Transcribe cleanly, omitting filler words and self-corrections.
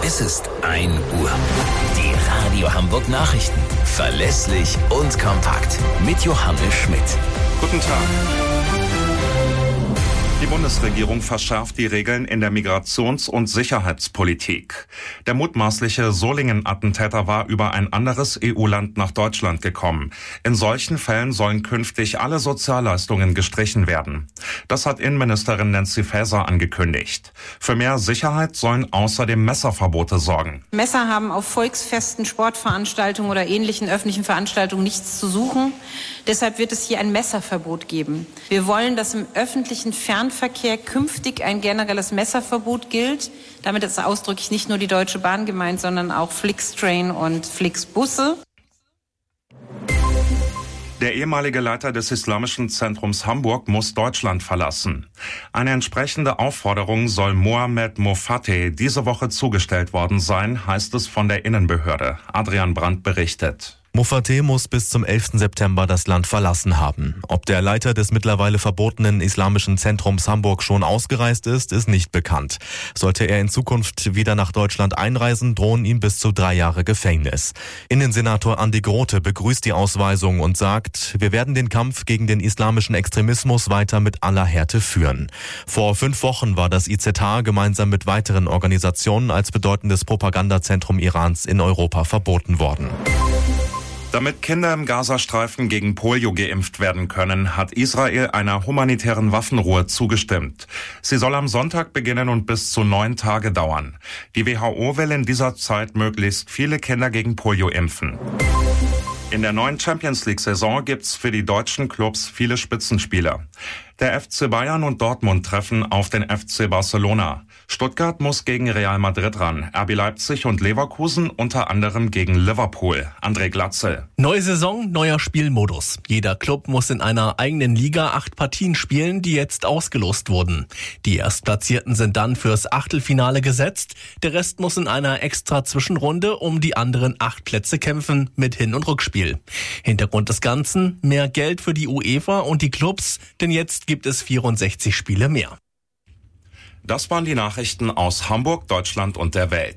Es ist 1 Uhr. Die Radio Hamburg Nachrichten. Verlässlich und kompakt. Mit Johannes Schmidt. Guten Tag. Die Bundesregierung verschärft die Regeln in der Migrations- und Sicherheitspolitik. Der mutmaßliche Solingen-Attentäter war über ein anderes EU-Land nach Deutschland gekommen. In solchen Fällen sollen künftig alle Sozialleistungen gestrichen werden. Das hat Innenministerin Nancy Faeser angekündigt. Für mehr Sicherheit sollen außerdem Messerverbote sorgen. Messer haben auf Volksfesten, Sportveranstaltungen oder ähnlichen öffentlichen Veranstaltungen nichts zu suchen. Deshalb wird es hier ein Messerverbot geben. Wir wollen, dass im öffentlichen Fernverkehr künftig ein generelles Messerverbot gilt. Damit ist ausdrücklich nicht nur die Deutsche Bahn gemeint, sondern auch Flixtrain und Flixbusse. Der ehemalige Leiter des Islamischen Zentrums Hamburg muss Deutschland verlassen. Eine entsprechende Aufforderung soll Mohamed Mofatteh diese Woche zugestellt worden sein, heißt es von der Innenbehörde. Adrian Brandt berichtet. Mofatteh muss bis zum 11. September das Land verlassen haben. Ob der Leiter des mittlerweile verbotenen Islamischen Zentrums Hamburg schon ausgereist ist nicht bekannt. Sollte er in Zukunft wieder nach Deutschland einreisen, drohen ihm bis zu 3 Jahre Gefängnis. Innensenator Andi Grote begrüßt die Ausweisung und sagt, wir werden den Kampf gegen den islamischen Extremismus weiter mit aller Härte führen. Vor 5 Wochen war das IZH gemeinsam mit weiteren Organisationen als bedeutendes Propagandazentrum Irans in Europa verboten worden. Damit Kinder im Gazastreifen gegen Polio geimpft werden können, hat Israel einer humanitären Waffenruhe zugestimmt. Sie soll am Sonntag beginnen und bis zu 9 Tage dauern. Die WHO will in dieser Zeit möglichst viele Kinder gegen Polio impfen. In der neuen Champions-League-Saison gibt's für die deutschen Clubs viele Spitzenspieler. Der FC Bayern und Dortmund treffen auf den FC Barcelona. Stuttgart muss gegen Real Madrid ran. RB Leipzig und Leverkusen unter anderem gegen Liverpool. André Glatzel. Neue Saison, neuer Spielmodus. Jeder Club muss in einer eigenen Liga 8 Partien spielen, die jetzt ausgelost wurden. Die Erstplatzierten sind dann fürs Achtelfinale gesetzt. Der Rest muss in einer extra Zwischenrunde um die anderen 8 Plätze kämpfen mit Hin- und Rückspiel. Hintergrund des Ganzen: mehr Geld für die UEFA und die Clubs, denn jetzt gibt es 64 Spiele mehr. Das waren die Nachrichten aus Hamburg, Deutschland und der Welt.